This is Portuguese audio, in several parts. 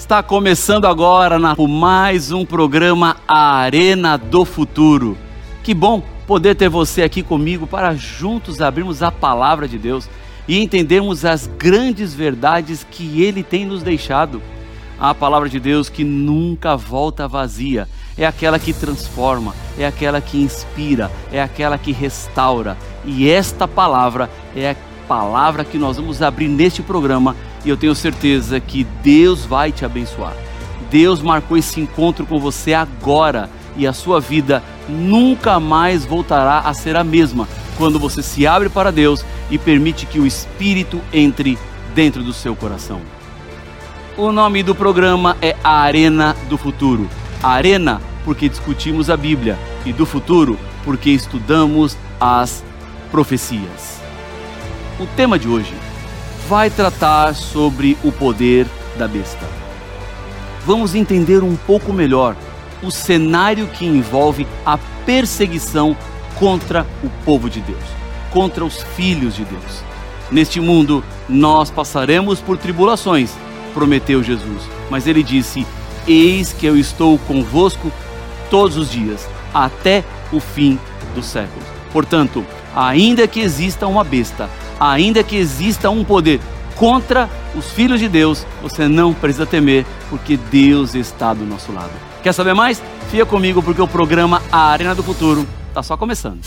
Está começando agora mais um programa Arena do Futuro. Que bom poder ter você aqui comigo para juntos abrirmos a palavra de Deus e entendermos as grandes verdades que Ele tem nos deixado. A palavra de Deus que nunca volta vazia, é aquela que transforma, é aquela que inspira, é aquela que restaura. E esta palavra é a palavra que nós vamos abrir neste programa e eu tenho certeza que Deus vai te abençoar. Deus marcou esse encontro com você agora e a sua vida nunca mais voltará a ser a mesma quando você se abre para Deus e permite que o Espírito entre dentro do seu coração. O nome do programa é a Arena do Futuro. A Arena porque discutimos a Bíblia e do futuro porque estudamos as profecias. O tema de hoje vai tratar sobre o poder da besta. Vamos entender um pouco melhor o cenário que envolve a perseguição contra o povo de Deus, contra os filhos de Deus. Neste mundo nós passaremos por tribulações, prometeu Jesus, mas ele disse: eis que eu estou convosco todos os dias, até o fim dos séculos. Portanto, ainda que exista uma besta, ainda que exista um poder contra os filhos de Deus, você não precisa temer, porque Deus está do nosso lado. Quer saber mais? Fica comigo, porque o programa A Arena do Futuro está só começando.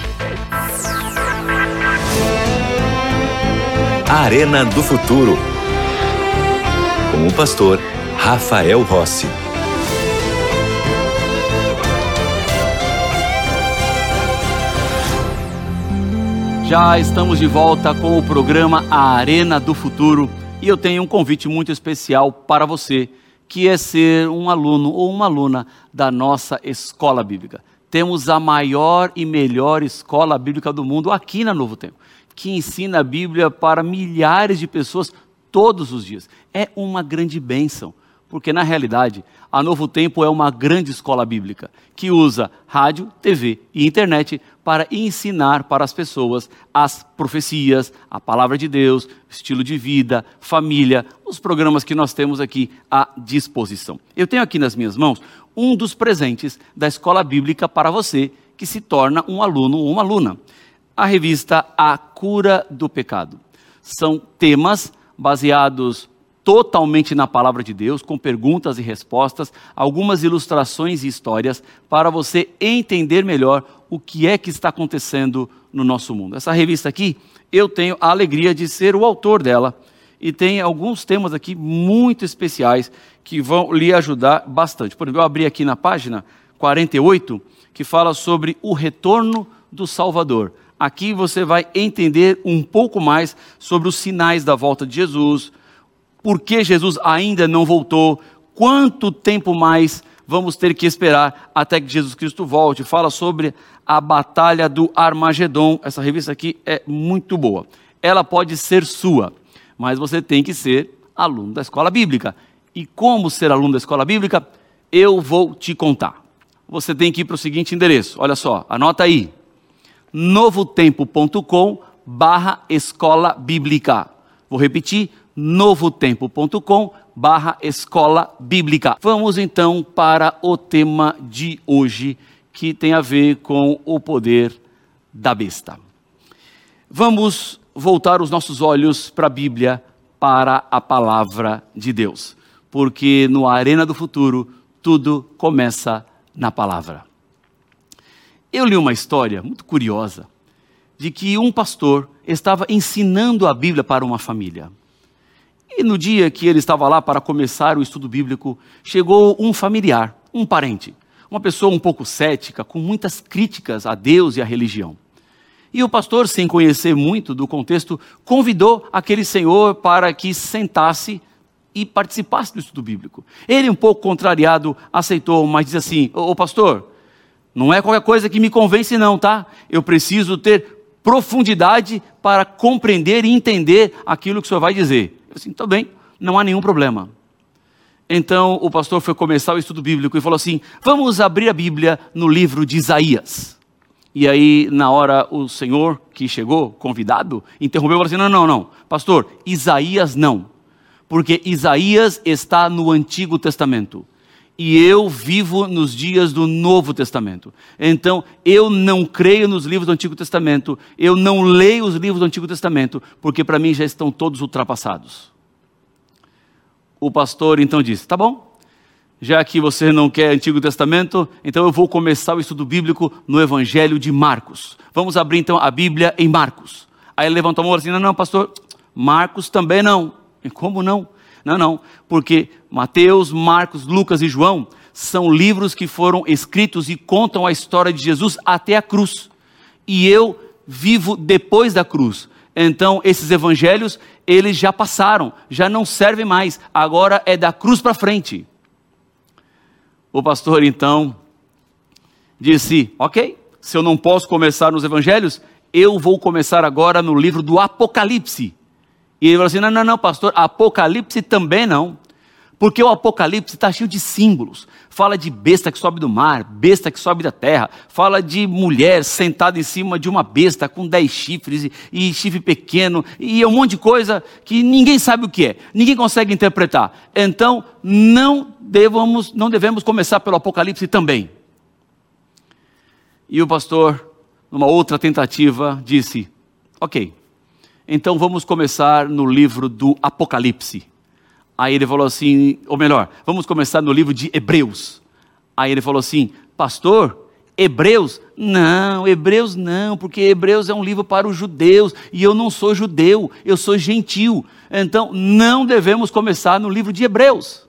A Arena do Futuro, com o pastor Rafael Rossi. Já estamos de volta com o programa A Arena do Futuro e eu tenho um convite muito especial para você, que é ser um aluno ou uma aluna da nossa escola bíblica. Temos a maior e melhor escola bíblica do mundo aqui na Novo Tempo, que ensina a Bíblia para milhares de pessoas todos os dias. É uma grande bênção, porque na realidade a Novo Tempo é uma grande escola bíblica que usa rádio, TV e internet para ensinar para as pessoas as profecias, a palavra de Deus, estilo de vida, família, os programas que nós temos aqui à disposição. Eu tenho aqui nas minhas mãos um dos presentes da escola bíblica para você que se torna um aluno ou uma aluna. A revista A Cura do Pecado. São temas baseados totalmente na palavra de Deus, com perguntas e respostas, algumas ilustrações e histórias para você entender melhor o que é que está acontecendo no nosso mundo. Essa revista aqui, eu tenho a alegria de ser o autor dela e tem alguns temas aqui muito especiais que vão lhe ajudar bastante. Por exemplo, eu abri aqui na página 48, que fala sobre o retorno do Salvador. Aqui você vai entender um pouco mais sobre os sinais da volta de Jesus, por que Jesus ainda não voltou, quanto tempo mais vamos ter que esperar até que Jesus Cristo volte. Fala sobre a batalha do Armagedon. Essa revista aqui é muito boa. Ela pode ser sua, mas você tem que ser aluno da escola bíblica. E como ser aluno da escola bíblica? Eu vou te contar. Você tem que ir para o seguinte endereço, olha só, anota aí. novotempo.com/escola bíblica. Vou repetir, novotempo.com/escola bíblica. Vamos então para o tema de hoje, que tem a ver com o poder da besta. Vamos voltar os nossos olhos para a Bíblia, para a palavra de Deus, porque no Arena do Futuro tudo começa na palavra. Eu li uma história muito curiosa de que um pastor estava ensinando a Bíblia para uma família. E no dia que ele estava lá para começar o estudo bíblico, chegou um familiar, um parente, uma pessoa um pouco cética, com muitas críticas a Deus e à religião. E o pastor, sem conhecer muito do contexto, convidou aquele senhor para que sentasse e participasse do estudo bíblico. Ele, um pouco contrariado, aceitou, mas diz assim: ô pastor, não é qualquer coisa que me convence não, tá? Eu preciso ter profundidade para compreender e entender aquilo que o senhor vai dizer. Eu disse: tá bem, não há nenhum problema. Então o pastor foi começar o estudo bíblico e falou assim: vamos abrir a Bíblia no livro de Isaías. E aí, na hora, o senhor que chegou, convidado, interrompeu e falou assim: não, pastor, Isaías não. Porque Isaías está no Antigo Testamento. E eu vivo nos dias do Novo Testamento. Então, eu não creio nos livros do Antigo Testamento. Eu não leio os livros do Antigo Testamento, porque para mim já estão todos ultrapassados. O pastor então disse, tá bom, já que você não quer Antigo Testamento, então eu vou começar o estudo bíblico no Evangelho de Marcos. Vamos abrir então a Bíblia em Marcos. Aí ele levantou a mão e disse, não, pastor, Marcos também não. E como não? Não, porque Mateus, Marcos, Lucas e João são livros que foram escritos e contam a história de Jesus até a cruz. E eu vivo depois da cruz. Então, esses evangelhos, eles já passaram, já não servem mais. Agora é da cruz para frente. O pastor, então, disse, ok, se eu não posso começar nos evangelhos, eu vou começar agora no livro do Apocalipse. E ele falou assim, não, pastor, Apocalipse também não. Porque o Apocalipse está cheio de símbolos. Fala de besta que sobe do mar, besta que sobe da terra. Fala de mulher sentada em cima de uma besta com 10 chifres e chifre pequeno. E um monte de coisa que ninguém sabe o que é. Ninguém consegue interpretar. Então, não devemos começar pelo Apocalipse também. E o pastor, numa outra tentativa, disse, ok, então vamos começar no livro do Apocalipse. Aí ele falou assim, ou melhor, vamos começar no livro de Hebreus. Aí ele falou assim, pastor, Hebreus? Não, Hebreus não, porque Hebreus é um livro para os judeus, e eu não sou judeu, eu sou gentil. Então, não devemos começar no livro de Hebreus.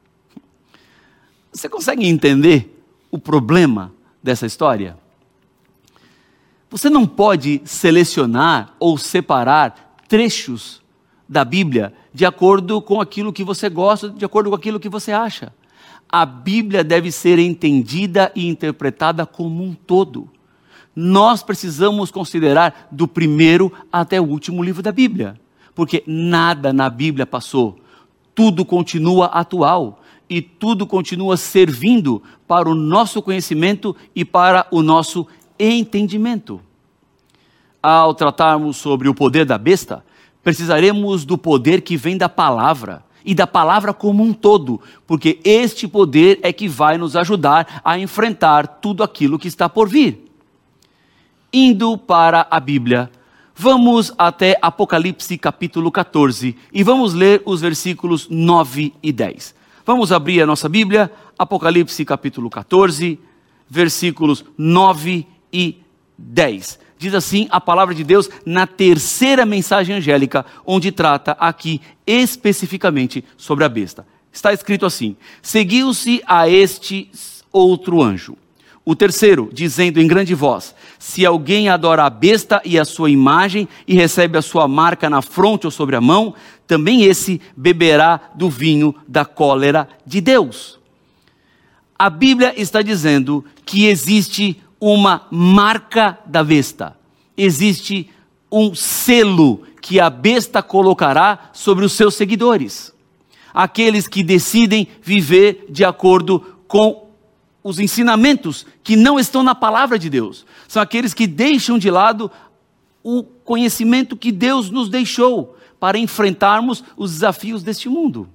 Você consegue entender o problema dessa história? Você não pode selecionar ou separar trechos da Bíblia de acordo com aquilo que você gosta, de acordo com aquilo que você acha. A Bíblia deve ser entendida e interpretada como um todo. Nós precisamos considerar do primeiro até o último livro da Bíblia, porque nada na Bíblia passou. Tudo continua atual e tudo continua servindo para o nosso conhecimento e para o nosso entendimento. Ao tratarmos sobre o poder da besta, precisaremos do poder que vem da palavra, e da palavra como um todo, porque este poder é que vai nos ajudar a enfrentar tudo aquilo que está por vir. Indo para a Bíblia, vamos até Apocalipse capítulo 14, e vamos ler os versículos 9 e 10. Vamos abrir a nossa Bíblia, Apocalipse capítulo 14, versículos 9 e 10. Diz assim a palavra de Deus na terceira mensagem angélica, onde trata aqui especificamente sobre a besta. Está escrito assim, seguiu-se a este outro anjo, o terceiro, dizendo em grande voz, se alguém adora a besta e a sua imagem e recebe a sua marca na fronte ou sobre a mão, também esse beberá do vinho da cólera de Deus. A Bíblia está dizendo que existe uma marca da besta. Existe um selo que a besta colocará sobre os seus seguidores. Aqueles que decidem viver de acordo com os ensinamentos que não estão na palavra de Deus. São aqueles que deixam de lado o conhecimento que Deus nos deixou para enfrentarmos os desafios deste mundo.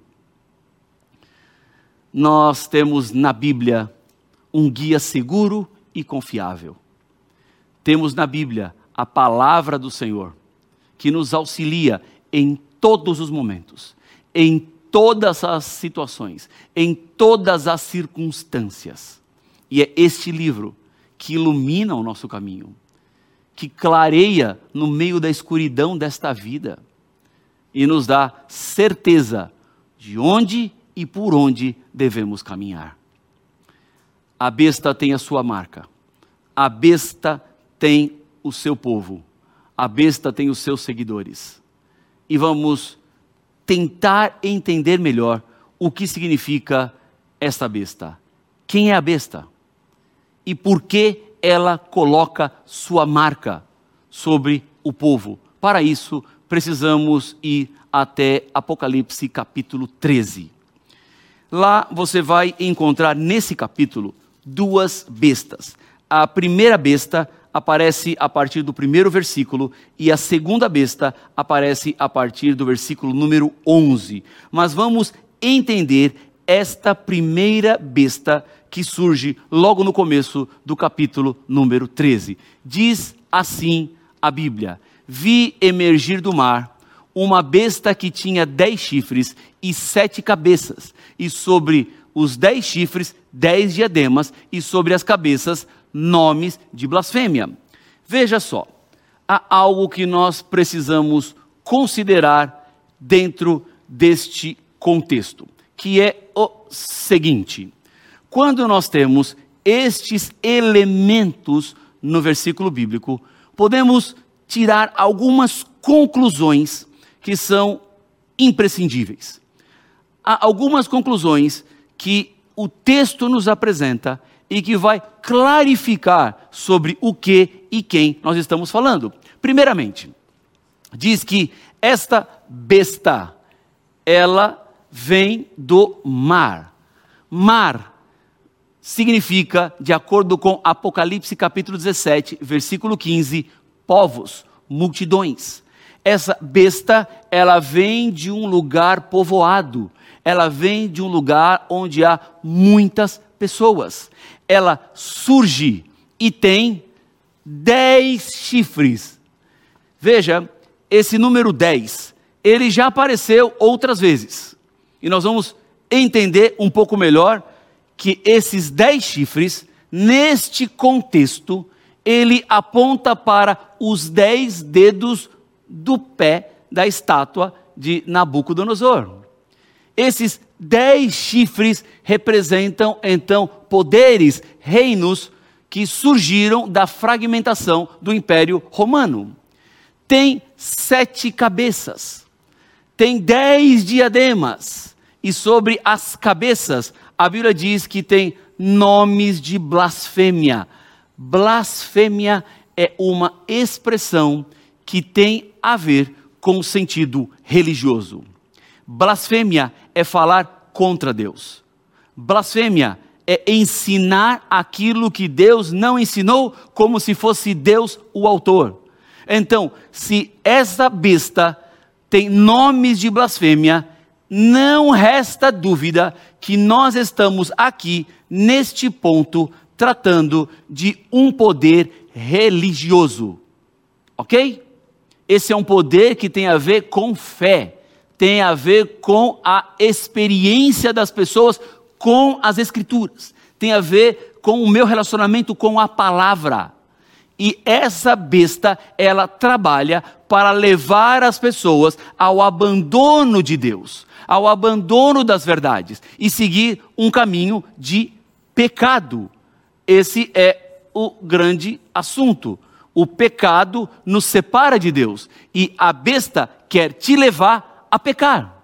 Nós temos na Bíblia um guia seguro e confiável. Temos na Bíblia a palavra do Senhor, que nos auxilia em todos os momentos, em todas as situações, em todas as circunstâncias. E é este livro que ilumina o nosso caminho, que clareia no meio da escuridão desta vida e nos dá certeza de onde e por onde devemos caminhar. A besta tem a sua marca, a besta tem o seu povo, a besta tem os seus seguidores. E vamos tentar entender melhor o que significa esta besta. Quem é a besta? E por que ela coloca sua marca sobre o povo? Para isso, precisamos ir até Apocalipse capítulo 13. Lá você vai encontrar nesse capítulo duas bestas. A primeira besta, aparece a partir do primeiro versículo e a segunda besta aparece a partir do versículo número 11. Mas vamos entender esta primeira besta que surge logo no começo do capítulo número 13. Diz assim a Bíblia: vi emergir do mar uma besta que tinha 10 chifres e 7 cabeças, e sobre os 10 chifres, 10 diademas, e sobre as cabeças, nomes de blasfêmia. Veja só, há algo que nós precisamos considerar dentro deste contexto, que é o seguinte: quando nós temos estes elementos no versículo bíblico, podemos tirar algumas conclusões que são imprescindíveis. Há algumas conclusões que o texto nos apresenta e que vai clarificar sobre o que e quem nós estamos falando. Primeiramente, diz que esta besta, ela vem do mar. Mar significa, de acordo com Apocalipse capítulo 17, versículo 15, povos, multidões. Essa besta, ela vem de um lugar povoado, ela vem de um lugar onde há muitas pessoas. Ela surge e tem 10 chifres. Veja, esse número 10, ele já apareceu outras vezes. E nós vamos entender um pouco melhor que esses 10 chifres, neste contexto, ele aponta para os 10 dedos do pé da estátua de Nabucodonosor. Esses 10 chifres representam, então, poderes, reinos que surgiram da fragmentação do Império Romano. Tem 7 cabeças, tem 10 diademas, e sobre as cabeças, a Bíblia diz que tem nomes de blasfêmia. Blasfêmia é uma expressão que tem a ver com o sentido religioso. Blasfêmia é falar contra Deus. Blasfêmia é ensinar aquilo que Deus não ensinou, como se fosse Deus o autor. Então, se essa besta tem nomes de blasfêmia, não resta dúvida que nós estamos aqui, neste ponto, tratando de um poder religioso. Ok? Esse é um poder que tem a ver com fé, tem a ver com a experiência das pessoas com as Escrituras, tem a ver com o meu relacionamento com a palavra. E essa besta, ela trabalha para levar as pessoas ao abandono de Deus, ao abandono das verdades e seguir um caminho de pecado. Esse é o grande assunto. O pecado nos separa de Deus e a besta quer te levar a pecar.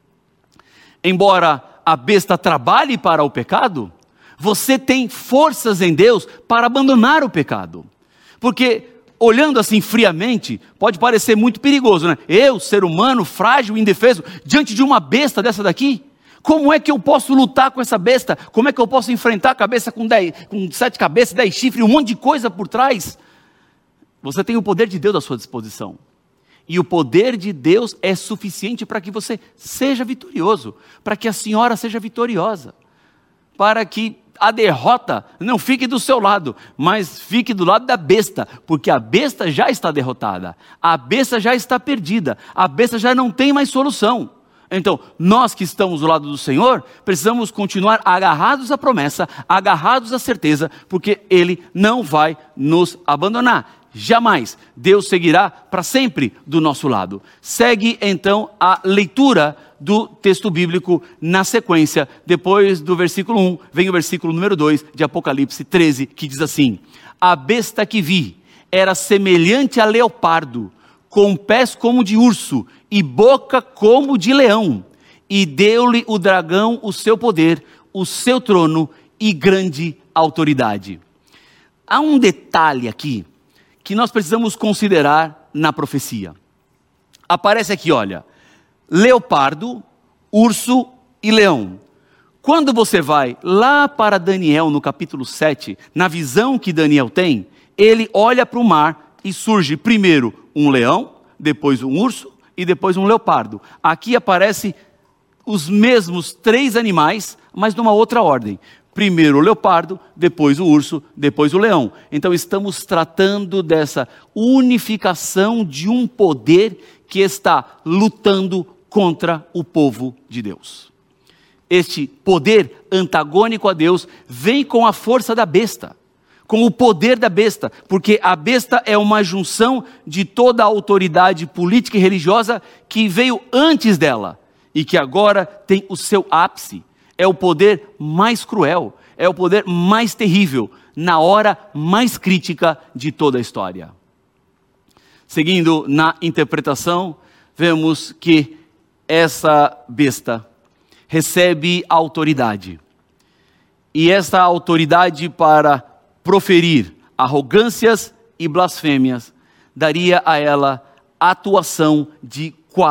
Embora a besta trabalhe para o pecado, você tem forças em Deus para abandonar o pecado. Porque, olhando assim friamente, pode parecer muito perigoso, né? Eu, ser humano, frágil, indefeso, diante de uma besta dessa daqui, como é que eu posso lutar com essa besta? Como é que eu posso enfrentar a cabeça com 7 cabeças, 10 chifres, um monte de coisa por trás? Você tem o poder de Deus à sua disposição. E o poder de Deus é suficiente para que você seja vitorioso, para que a senhora seja vitoriosa, para que a derrota não fique do seu lado, mas fique do lado da besta, porque a besta já está derrotada, a besta já está perdida, a besta já não tem mais solução. Então, nós que estamos do lado do Senhor, precisamos continuar agarrados à promessa, agarrados à certeza, porque Ele não vai nos abandonar. Jamais. Deus seguirá para sempre do nosso lado. Segue então a leitura do texto bíblico na sequência. Depois do versículo 1, vem o versículo número 2 de Apocalipse 13, que diz assim: a besta que vi era semelhante a leopardo, com pés como de urso e boca como de leão. E deu-lhe o dragão o seu poder, o seu trono e grande autoridade. Há um detalhe aqui que nós precisamos considerar na profecia. Aparece aqui, olha, leopardo, urso e leão. Quando você vai lá para Daniel, no capítulo 7, na visão que Daniel tem, ele olha para o mar e surge primeiro um leão, depois um urso e depois um leopardo. Aqui aparecem os mesmos 3 animais, mas numa outra ordem. Primeiro o leopardo, depois o urso, depois o leão. Então estamos tratando dessa unificação de um poder que está lutando contra o povo de Deus. Este poder antagônico a Deus vem com a força da besta, com o poder da besta, porque a besta é uma junção de toda a autoridade política e religiosa que veio antes dela e que agora tem o seu ápice. É o poder mais cruel, é o poder mais terrível, na hora mais crítica de toda a história. Seguindo na interpretação, vemos que essa besta recebe autoridade. E essa autoridade para proferir arrogâncias e blasfêmias daria a ela atuação de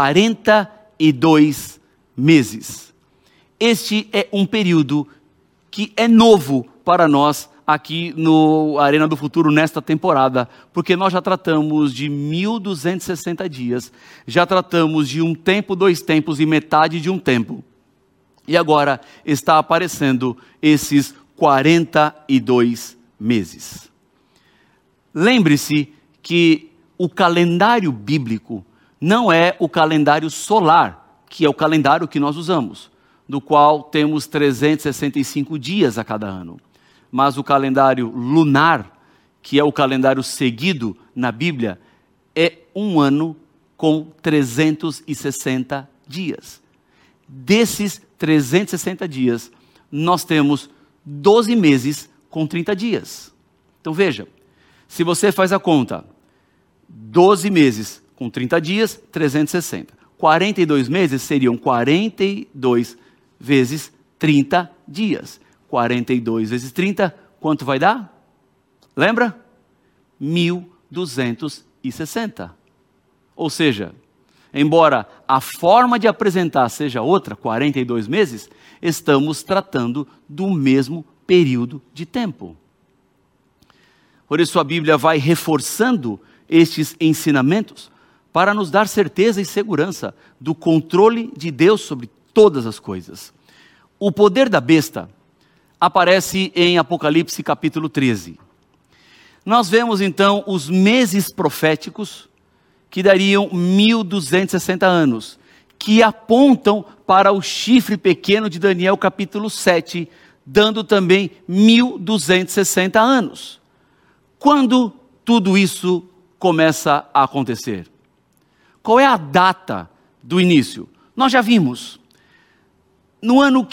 42 meses. Este é um período que é novo para nós aqui no Arena do Futuro nesta temporada, porque nós já tratamos de 1260 dias, já tratamos de um tempo, 2 tempos e metade de um tempo. E agora está aparecendo esses 42 meses. Lembre-se que o calendário bíblico não é o calendário solar, que é o calendário que nós usamos, do qual temos 365 dias a cada ano. Mas o calendário lunar, que é o calendário seguido na Bíblia, é um ano com 360 dias. Desses 360 dias, nós temos 12 meses com 30 dias. Então veja, se você faz a conta, 12 meses com 30 dias, 360. 42 meses seriam 42 vezes 30 dias. 42 vezes 30, quanto vai dar? Lembra? 1.260. Ou seja, embora a forma de apresentar seja outra, 42 meses, estamos tratando do mesmo período de tempo. Por isso a Bíblia vai reforçando estes ensinamentos para nos dar certeza e segurança do controle de Deus sobre todas as coisas. O poder da besta aparece em Apocalipse capítulo 13. Nós vemos então os meses proféticos que dariam 1260 anos, que apontam para o chifre pequeno de Daniel capítulo 7, dando também 1260 anos. Quando tudo isso começa a acontecer? Qual é a data do início? Nós já vimos. No ano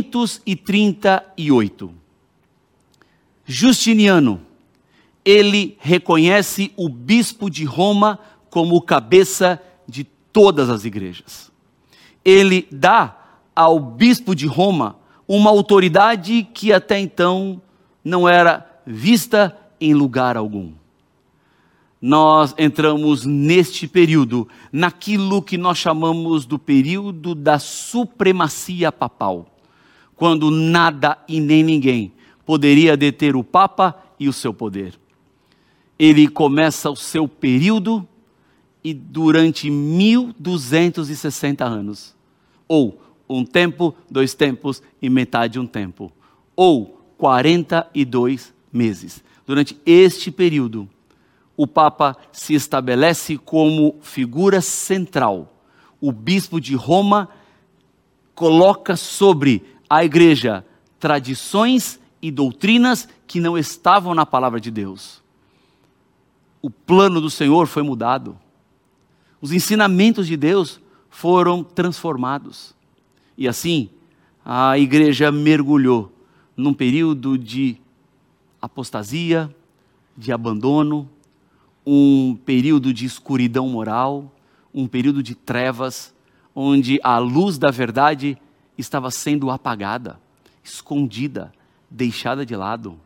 538, Justiniano, ele reconhece o bispo de Roma como cabeça de todas as igrejas. Ele dá ao bispo de Roma uma autoridade que até então não era vista em lugar algum. Nós entramos neste período, naquilo que nós chamamos do período da supremacia papal, quando nada e nem ninguém poderia deter o Papa e o seu poder. Ele começa o seu período e durante 1260 anos, ou um tempo, 2 tempos e metade de um tempo, ou 42 meses. Durante este período, o Papa se estabelece como figura central. O bispo de Roma coloca sobre a igreja tradições e doutrinas que não estavam na palavra de Deus. O plano do Senhor foi mudado. Os ensinamentos de Deus foram transformados. E assim, a igreja mergulhou num período de apostasia, de abandono, um período de escuridão moral, um período de trevas, onde a luz da verdade estava sendo apagada, escondida, deixada de lado.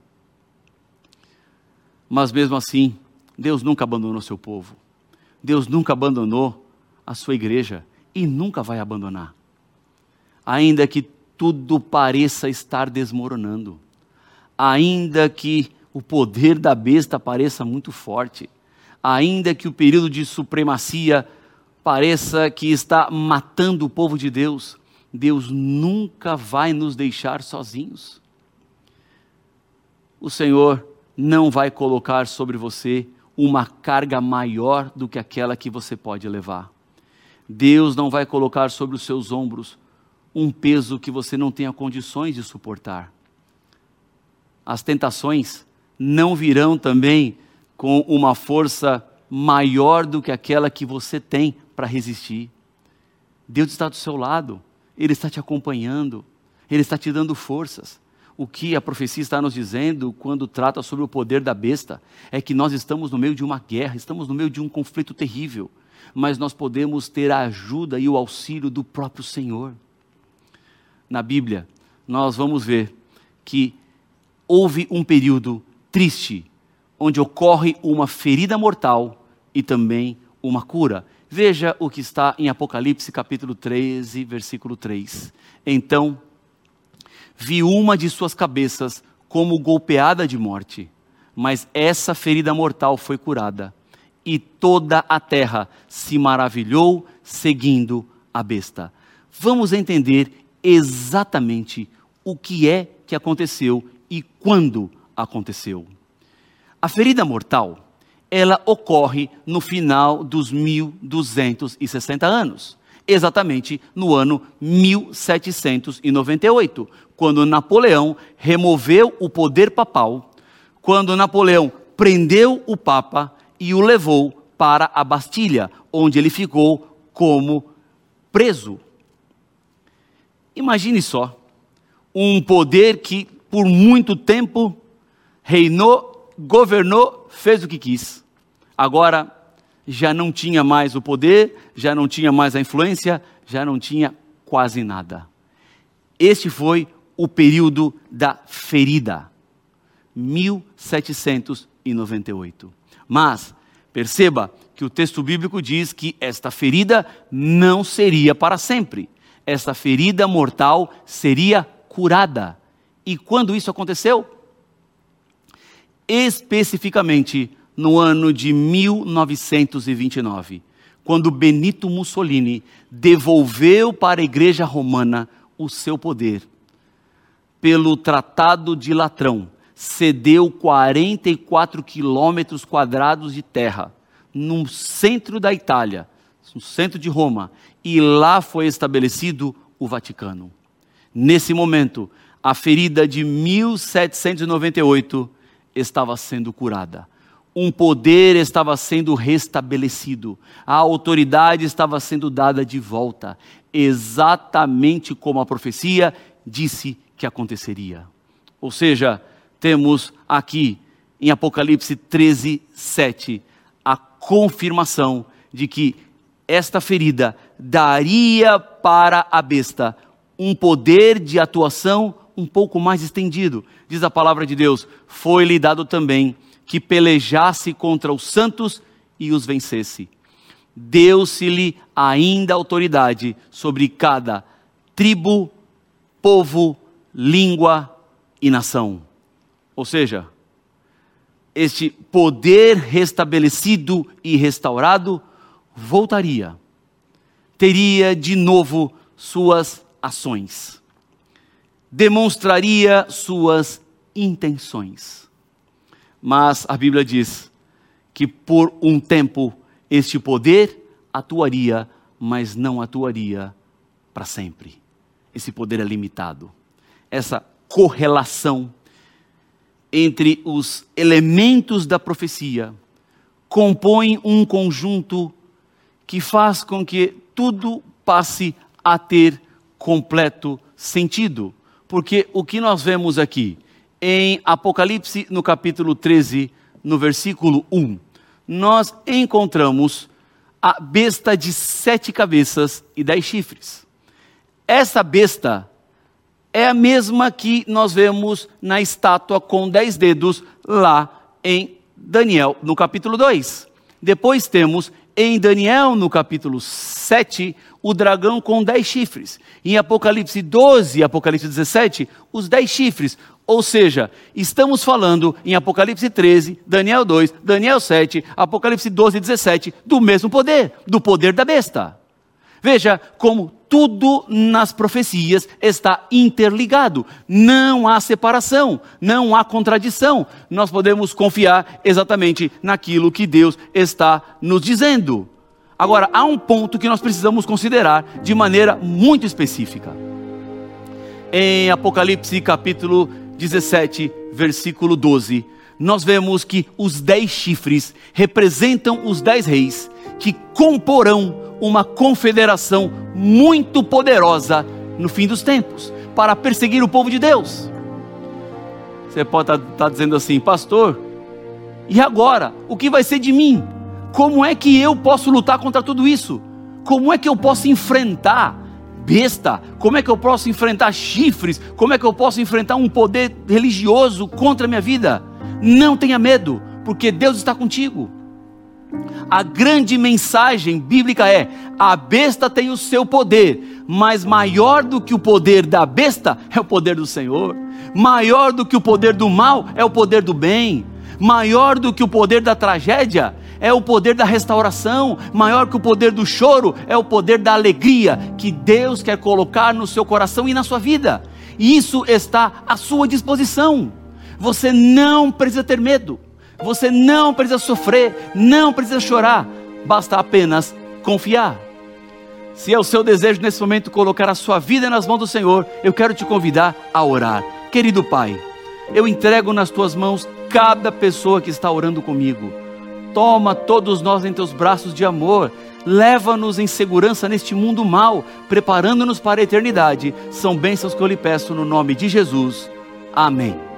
Mas mesmo assim, Deus nunca abandonou seu povo. Deus nunca abandonou a sua igreja e nunca vai abandonar. Ainda que tudo pareça estar desmoronando, ainda que o poder da besta pareça muito forte, ainda que o período de supremacia pareça que está matando o povo de Deus, Deus nunca vai nos deixar sozinhos. O Senhor não vai colocar sobre você uma carga maior do que aquela que você pode levar. Deus não vai colocar sobre os seus ombros um peso que você não tenha condições de suportar. As tentações não virão também com uma força maior do que aquela que você tem para resistir. Deus está do seu lado, Ele está te acompanhando, Ele está te dando forças. O que a profecia está nos dizendo quando trata sobre o poder da besta é que nós estamos no meio de uma guerra, estamos no meio de um conflito terrível, mas nós podemos ter a ajuda e o auxílio do próprio Senhor. Na Bíblia, nós vamos ver que houve um período triste, onde ocorre uma ferida mortal e também uma cura. Veja o que está em Apocalipse capítulo 13, versículo 3. Então, vi uma de suas cabeças como golpeada de morte, mas essa ferida mortal foi curada, e toda a terra se maravilhou seguindo a besta. Vamos entender exatamente o que é que aconteceu e quando aconteceu. A ferida mortal, ela ocorre no final dos 1260 anos, exatamente no ano 1798, quando Napoleão removeu o poder papal, quando Napoleão prendeu o Papa e o levou para a Bastilha, onde ele ficou como preso. Imagine só, um poder que por muito tempo reinou, governou, fez o que quis. Agora já não tinha mais o poder, já não tinha mais a influência, já não tinha quase nada. Este foi o período da ferida, 1798. Mas perceba que o texto bíblico diz que esta ferida não seria para sempre. Esta ferida mortal seria curada. E quando isso aconteceu? Especificamente no ano de 1929, quando Benito Mussolini devolveu para a Igreja Romana o seu poder. Pelo Tratado de Latrão, cedeu 44 quilômetros quadrados de terra no centro da Itália, no centro de Roma, e lá foi estabelecido o Vaticano. Nesse momento, a ferida de 1798 estava sendo curada. Um poder estava sendo restabelecido. A autoridade estava sendo dada de volta, exatamente como a profecia disse que aconteceria. Ou seja, temos aqui em Apocalipse 13, 7, a confirmação de que esta ferida daria para a besta um poder de atuação um pouco mais estendido. Diz a palavra de Deus, foi-lhe dado também que pelejasse contra os santos e os vencesse. Deu-se-lhe ainda autoridade sobre cada tribo, povo, língua e nação. Ou seja, este poder restabelecido e restaurado voltaria, teria de novo suas ações, demonstraria suas intenções. Mas a Bíblia diz que por um tempo este poder atuaria, mas não atuaria para sempre. Esse poder é limitado. Essa correlação entre os elementos da profecia compõe um conjunto que faz com que tudo passe a ter completo sentido. Porque o que nós vemos aqui em Apocalipse, no capítulo 13, no versículo 1, nós encontramos a besta de 7 cabeças e 10 chifres. Essa besta é a mesma que nós vemos na estátua com 10 dedos lá em Daniel, no capítulo 2. Depois temos em Daniel, no capítulo 7, o dragão com 10 chifres. Em Apocalipse 12 e Apocalipse 17, os 10 chifres. Ou seja, estamos falando em Apocalipse 13, Daniel 2, Daniel 7, Apocalipse 12 e 17, do mesmo poder, do poder da besta. Veja como tudo nas profecias está interligado. Não há separação, não há contradição. Nós podemos confiar exatamente naquilo que Deus está nos dizendo. Agora, há um ponto que nós precisamos considerar de maneira muito específica. Em Apocalipse capítulo 17, versículo 12, nós vemos que os 10 chifres representam os 10 reis que comporão uma confederação muito poderosa no fim dos tempos, para perseguir o povo de Deus. Você pode estar dizendo assim: pastor, e agora? O que vai ser de mim? Como é que eu posso lutar contra tudo isso? Como é que eu posso enfrentar besta? Como é que eu posso enfrentar chifres? Como é que eu posso enfrentar um poder religioso contra a minha vida? Não tenha medo, porque Deus está contigo. A grande mensagem bíblica é: a besta tem o seu poder, mas maior do que o poder da besta é o poder do Senhor. Maior do que o poder do mal é o poder do bem. Maior do que o poder da tragédia é o poder da restauração. Maior que o poder do choro é o poder da alegria que Deus quer colocar no seu coração e na sua vida. E isso está à sua disposição. Você não precisa ter medo. Você não precisa sofrer, não precisa chorar, basta apenas confiar. Se é o seu desejo nesse momento colocar a sua vida nas mãos do Senhor, eu quero te convidar a orar. Querido Pai, eu entrego nas tuas mãos cada pessoa que está orando comigo. Toma todos nós em teus braços de amor, leva-nos em segurança neste mundo mau, preparando-nos para a eternidade. São bênçãos que eu lhe peço no nome de Jesus. Amém.